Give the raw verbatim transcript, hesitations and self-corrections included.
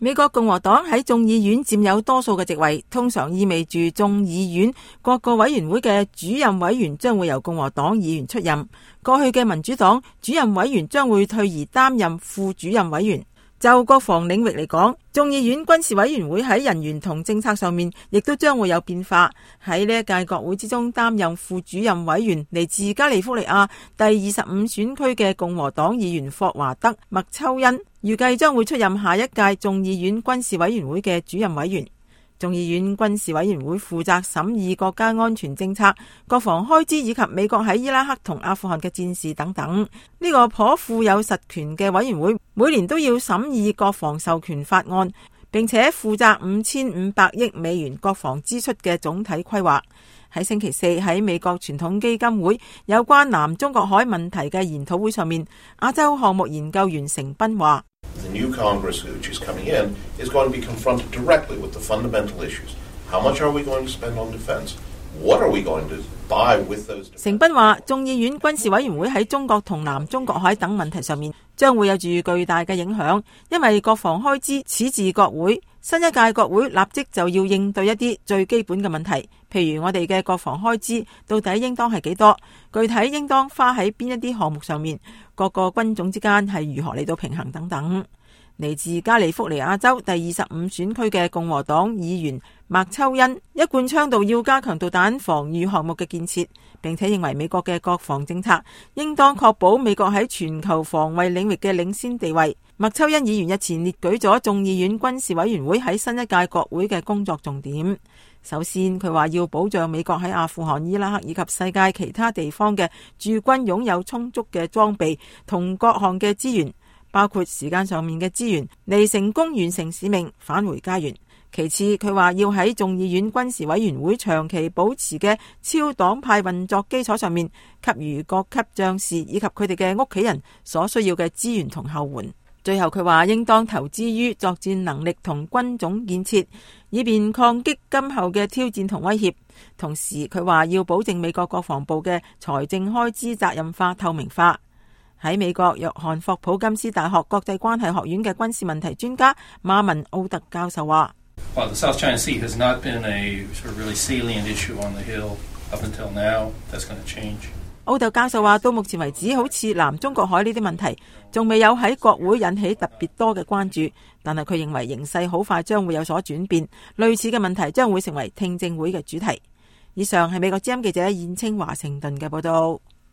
美國共和黨喺眾議院佔有多數嘅席位，通常意味住眾議院各個委員會嘅主任委員將會由共和黨議員出任。過去嘅民主黨主任委員將會退而擔任副主任委員。就國防領域嚟講，眾議院軍事委員會喺人員同政策上面亦都將會有變化。喺呢一屆國會之中擔任副主任委員嚟自加利福尼亞第二十五選區嘅共和黨議員霍華德·麥秋恩，預計將會出任下一屆眾議院軍事委員會嘅主任委員。眾議院軍事委員會負責審議國家安全政策、國防開支以及美國喺伊拉克同阿富汗嘅戰事等等。呢個頗富有實權嘅委員會每年都要審議國防授權法案，並且負責五千五百億美元國防支出嘅總體規劃。喺星期四喺美國傳統基金會有關南中國海問題嘅研討會上面，亞洲項目研究員成斌話 ：The new Congress which is coming in is going to be confronted directly with the fundamental issues. How much are we going to spend on defense? What are we going to buy with those? 成斌話，眾議院軍事委員會喺中國同南中國海等問題上面將會有住巨大嘅影響，因為國防開支始自國會。新一屆國會立即就要應對一啲最基本嘅問題，譬如我哋嘅國防開支到底應當係幾多，具體應當花喺邊一啲項目上面，各個軍種之間係如何嚟到平衡等等。嚟自加利福尼亞州第二十五選區嘅共和黨議員麥秋恩一貫倡導要加強導彈防禦項目嘅建設，並且認為美國嘅國防政策應當確保美國喺全球防衛領域嘅領先地位。麥秋恩議員日前列舉咗眾議院軍事委員會喺新一屆國會嘅工作重點。首先，佢話要保障美國喺阿富汗、伊拉克以及世界其他地方嘅駐軍擁有充足嘅裝備同各項嘅資源，包括時間上面嘅資源，嚟成功完成使命，返回家園。其次，佢話要喺眾議院軍事委員會長期保持嘅超黨派運作基礎上面，給予各級將士以及佢哋嘅屋企人所需要嘅資源同後援。最後佢話應當投資於作戰能力同軍種建設，以便抗擊今後嘅挑戰同威脅。同時佢話要保證美國國防部嘅財政開支責任化、透明化。喺美國約翰霍普金斯大學國際關係學院嘅軍事問題專家馬文奧特教授話 ：While the South China Sea has not been a sort of really salient issue on the Hill up until now, that's going to change. 奧特教授話，到目前為止，好似南中國海呢啲問題，仲未有喺國會引起特別多嘅關注。但係佢認為形勢好快將會有所轉變，類似嘅問題將會成為聽證會嘅主題。以上係美國之音記者燕青華盛頓嘅報道。